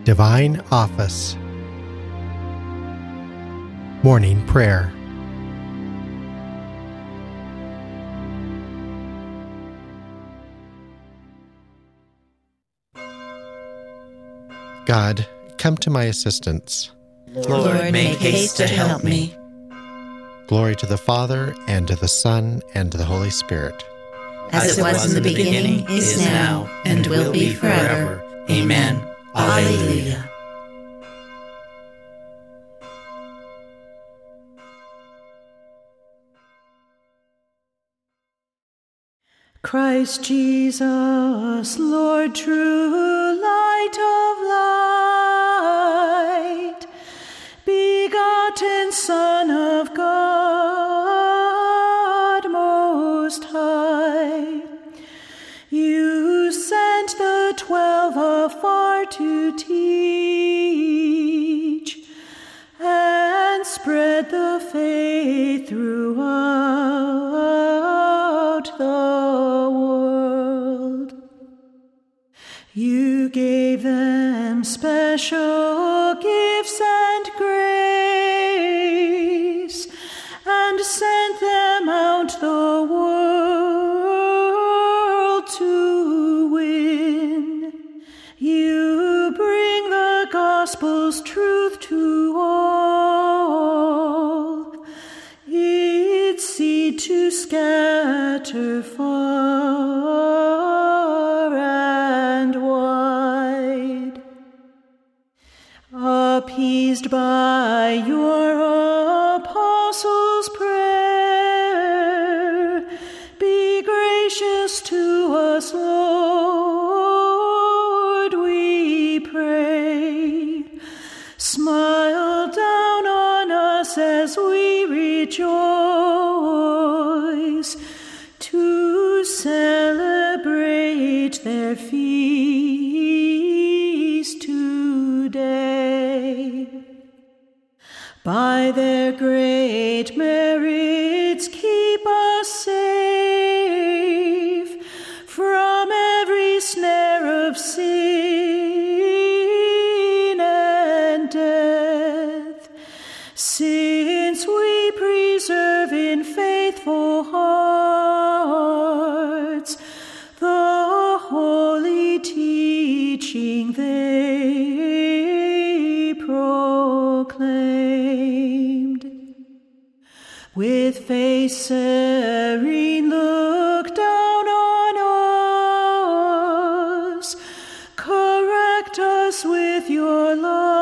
Divine Office. Morning Prayer. God, come to my assistance. Lord, make haste to help me. Glory to the Father, and to the Son, and to the Holy Spirit. As it was in the beginning, is now, and will be forever. Amen. Alleluia. Christ Jesus, Lord, true light of light, begotten Son of God Most High, you sent the 12 afar to teach and spread the faith throughout the world. You gave them special gifts and grace, and sent them out the world to win. You bring the gospel's truth to all, its seed to scatter far and wide. Appeased by your apostles' prayer, be gracious to us, Lord, we pray. Smile down on us as we rejoice to celebrate their feast today. By their great merits keep us safe from every snare of sin and death, since we preserve in faithful hearts the holy teaching they proclaimed. With face serene, look down on us, correct us with your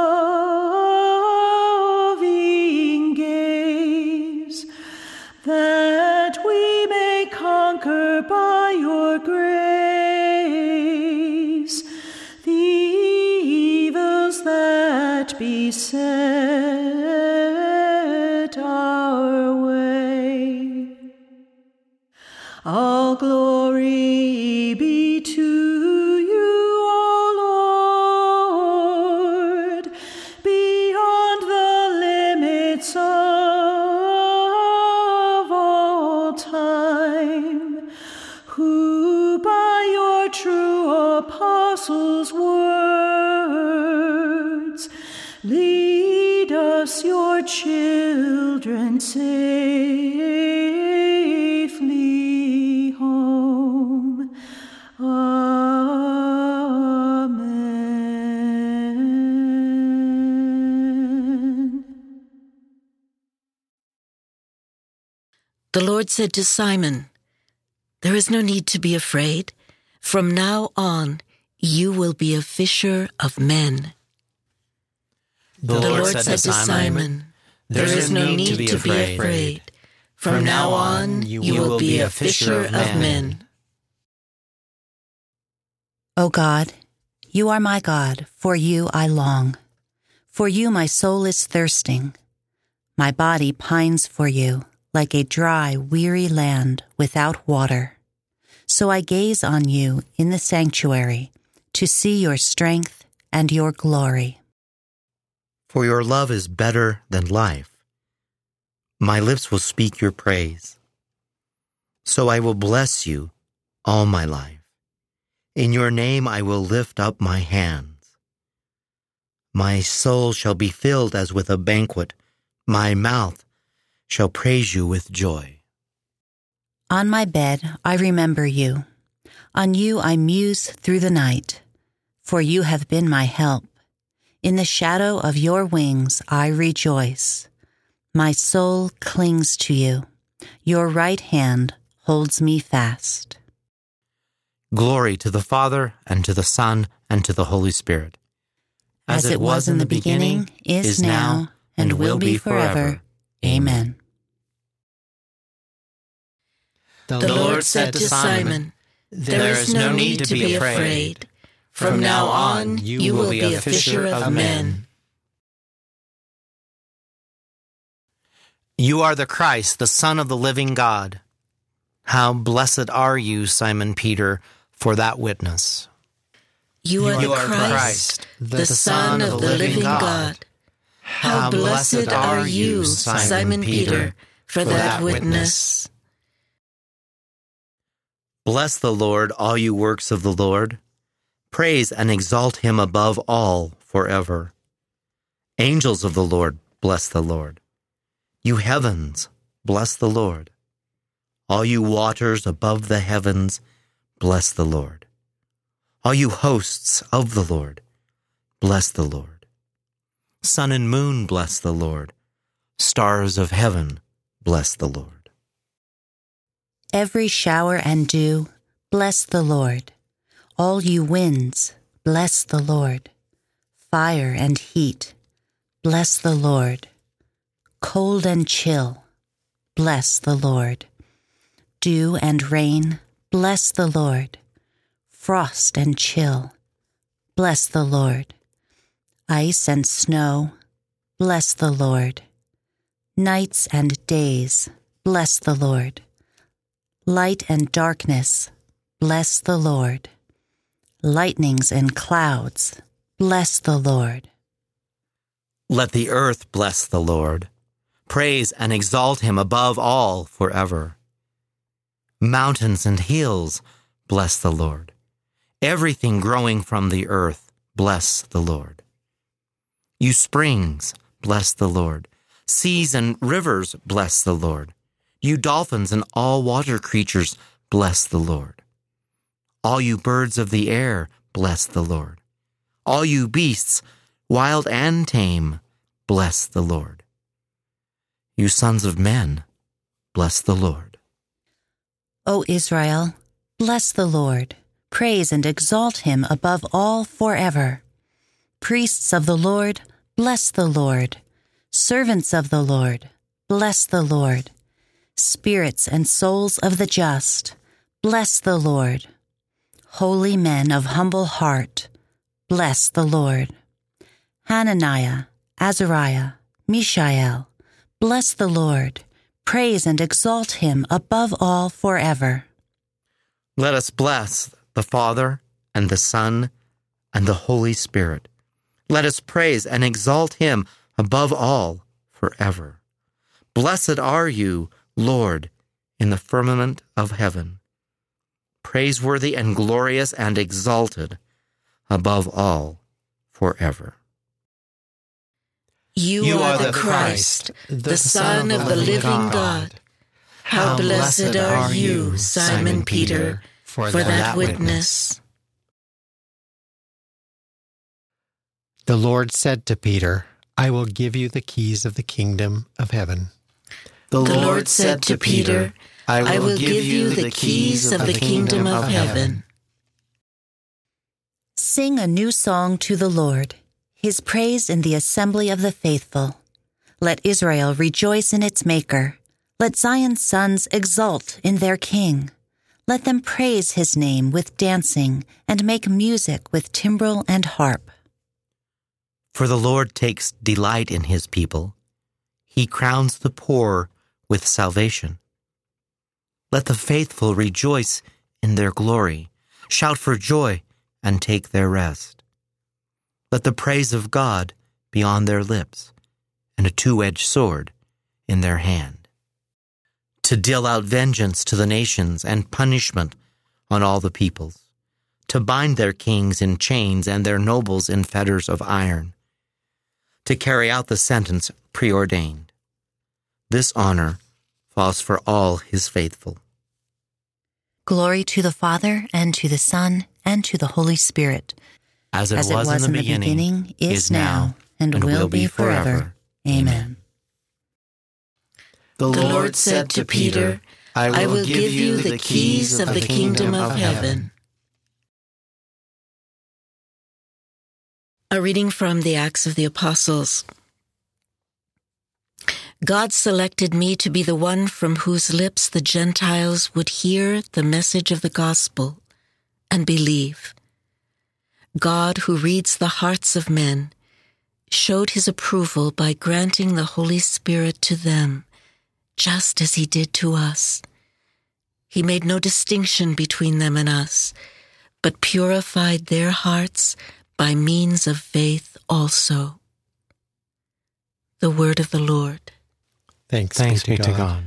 loving gaze, that we may conquer by your grace the evils that beset our way. All glory be to you, O Lord, beyond the limits of all time, who by your true apostles' words lead us, your children, safely home. Amen. The Lord said to Simon, "There is no need to be afraid. From now on, you will be a fisher of men." The Lord said to Simon, "There is no need to be afraid. From now on, you will be a fisher of men." O God, you are my God, for you I long. For you my soul is thirsting. My body pines for you, like a dry, weary land without water. So I gaze on you in the sanctuary, to see your strength and your glory. For your love is better than life. My lips will speak your praise. So I will bless you all my life. In your name I will lift up my hands. My soul shall be filled as with a banquet. My mouth shall praise you with joy. On my bed I remember you. On you I muse through the night. For you have been my help. In the shadow of your wings I rejoice. My soul clings to you. Your right hand holds me fast. Glory to the Father, and to the Son, and to the Holy Spirit. As it was in the beginning, is now, and will be forever. Amen. The Lord said to Simon, "There is no need to be afraid. From now on, you will be a fisher of men." You are the Christ, the Son of the living God. How blessed are you, Simon Peter, for that witness. You are the Christ, the Son of the living God. How blessed are you, Simon Peter, for that witness. Bless the Lord, all you works of the Lord. Praise and exalt him above all forever. Angels of the Lord, bless the Lord. You heavens, bless the Lord. All you waters above the heavens, bless the Lord. All you hosts of the Lord, bless the Lord. Sun and moon, bless the Lord. Stars of heaven, bless the Lord. Every shower and dew, bless the Lord. All you winds, bless the Lord. Fire and heat, bless the Lord. Cold and chill, bless the Lord. Dew and rain, bless the Lord. Frost and chill, bless the Lord. Ice and snow, bless the Lord. Nights and days, bless the Lord. Light and darkness, bless the Lord. Lightnings and clouds, bless the Lord. Let the earth bless the Lord. Praise and exalt him above all forever. Mountains and hills, bless the Lord. Everything growing from the earth, bless the Lord. You springs, bless the Lord. Seas and rivers, bless the Lord. You dolphins and all water creatures, bless the Lord. All you birds of the air, bless the Lord. All you beasts, wild and tame, bless the Lord. You sons of men, bless the Lord. O Israel, bless the Lord. Praise and exalt him above all forever. Priests of the Lord, bless the Lord. Servants of the Lord, bless the Lord. Spirits and souls of the just, bless the Lord. Holy men of humble heart, bless the Lord. Hananiah, Azariah, Mishael, bless the Lord. Praise and exalt him above all forever. Let us bless the Father and the Son and the Holy Spirit. Let us praise and exalt him above all forever. Blessed are you, Lord, in the firmament of heaven, praiseworthy and glorious and exalted above all forever. You are the Christ, the Son of the living God. How blessed are you, Simon Peter, for that witness. The Lord said to Peter, "I will give you the keys of the kingdom of heaven." The Lord said to Peter, "I will give you the keys of the kingdom of heaven." Sing a new song to the Lord, his praise in the assembly of the faithful. Let Israel rejoice in its Maker. Let Zion's sons exult in their King. Let them praise his name with dancing and make music with timbrel and harp. For the Lord takes delight in his people. He crowns the poor with salvation. Let the faithful rejoice in their glory, shout for joy, and take their rest. Let the praise of God be on their lips, and a two-edged sword in their hand, to deal out vengeance to the nations and punishment on all the peoples, to bind their kings in chains and their nobles in fetters of iron, to carry out the sentence preordained. This honor falls for all his faithful. Glory to the Father, and to the Son, and to the Holy Spirit, As it was in the beginning, is now, and will be forever. Amen. The Lord said to Peter, I will give you the keys of the kingdom of heaven. A reading from the Acts of the Apostles. God selected me to be the one from whose lips the Gentiles would hear the message of the gospel and believe. God, who reads the hearts of men, showed his approval by granting the Holy Spirit to them, just as he did to us. He made no distinction between them and us, but purified their hearts by means of faith also. The word of the Lord. Thanks be to God.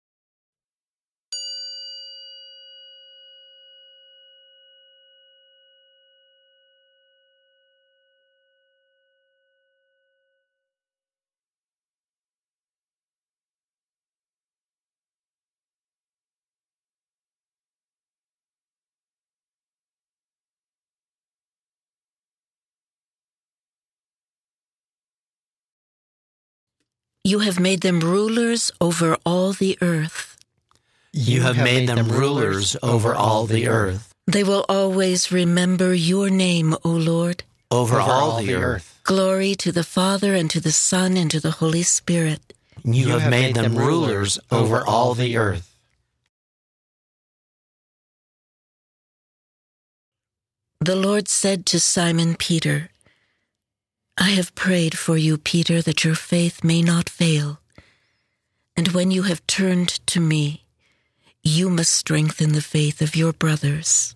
You have made them rulers over all the earth. You have made them rulers over all the earth. They will always remember your name, O Lord. Over all the earth. Glory to the Father, and to the Son, and to the Holy Spirit. You have made them rulers over all the earth. The Lord said to Simon Peter, I have prayed for you, Peter, that your faith may not fail. And when you have turned to me, you must strengthen the faith of your brothers.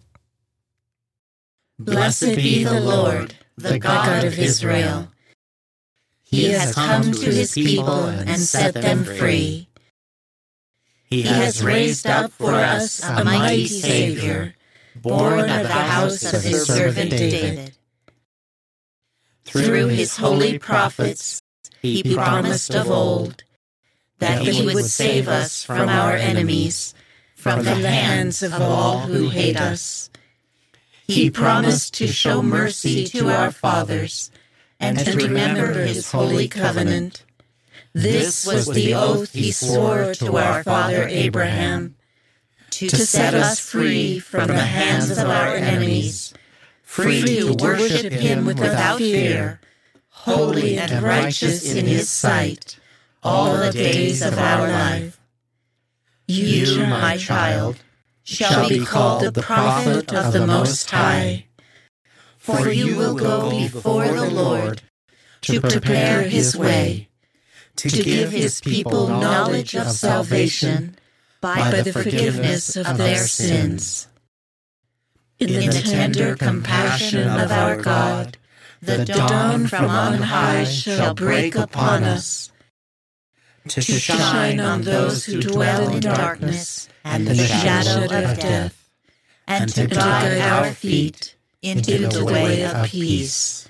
Blessed be the Lord, the God of Israel. He has come to his people and set them free. He has raised up for us a mighty Savior, born of the house of his servant David. Through his holy prophets, he promised of old that he would save us from our enemies, from the hands of all who hate us. He promised to show mercy to our fathers and to remember his holy covenant. This was the oath he swore to our father Abraham, to set us free from the hands of our enemies, free to worship him without fear, holy and righteous in his sight, all the days of our life. You, my child, shall be called the prophet of the Most High, for you will go before the Lord to prepare his way, to give his people knowledge of salvation by the forgiveness of their sins. In the tender compassion of our God, the dawn from on high shall break upon us, to shine on those who dwell in darkness and the shadow of death, and to guide our feet into the way of peace.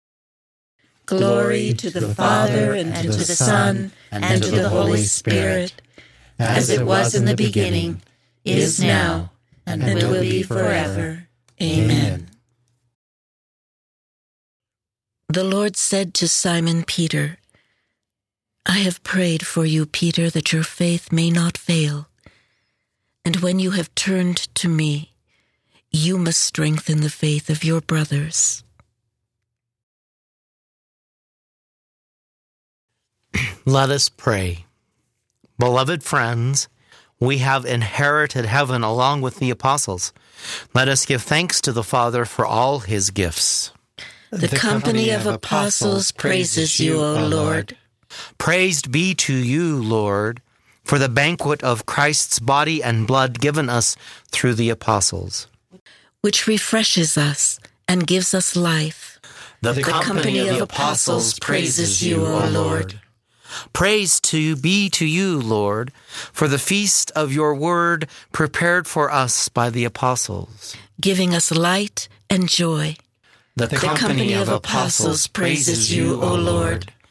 Glory to the Father, and to the Son, and to the Holy Spirit, as it was in the beginning, is now, and will be forever. Amen. The Lord said to Simon Peter, I have prayed for you, Peter, that your faith may not fail. And when you have turned to me, you must strengthen the faith of your brothers. Let us pray. Beloved friends, we have inherited heaven along with the apostles. Let us give thanks to the Father for all his gifts. The company of apostles praises you, O Lord. Praised be to you, Lord, for the banquet of Christ's body and blood given us through the apostles, which refreshes us and gives us life. The company of apostles praises you, O Lord. Praise be to you, Lord, for the feast of your word prepared for us by the apostles, giving us light and joy. The company of apostles praises you, O Lord.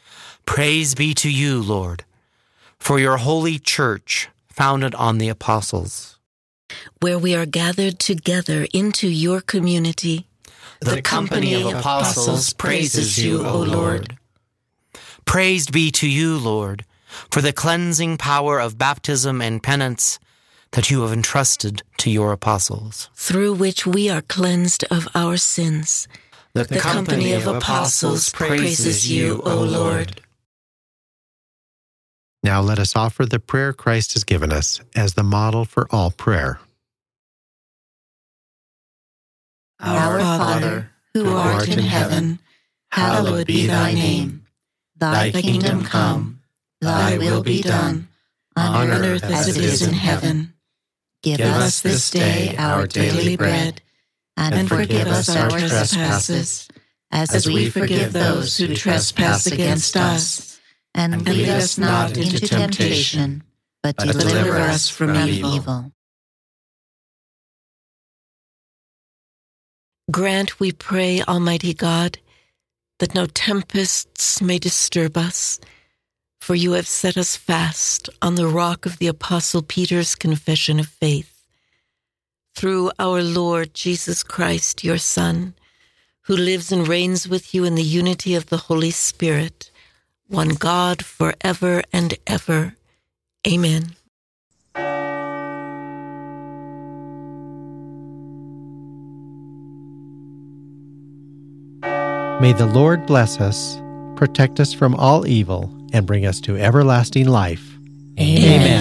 Praise be to you, Lord, for your holy church founded on the apostles, where we are gathered together into your community. The company of apostles praises you, O Lord. Praised be to you, Lord, for the cleansing power of baptism and penance that you have entrusted to your apostles, through which we are cleansed of our sins. The company of apostles praises you, O Lord. Now let us offer the prayer Christ has given us as the model for all prayer. Our Father, who art in heaven, hallowed be thy name. Thy kingdom come, thy will be done, on earth as it is in heaven. Give us this day our daily bread, and forgive us our trespasses, as we forgive those who trespass against us. And lead us not into temptation, but deliver us from evil. Grant, we pray, Almighty God, that no tempests may disturb us, for you have set us fast on the rock of the Apostle Peter's confession of faith. Through our Lord Jesus Christ, your Son, who lives and reigns with you in the unity of the Holy Spirit, one God forever and ever. Amen. May the Lord bless us, protect us from all evil, and bring us to everlasting life. Amen.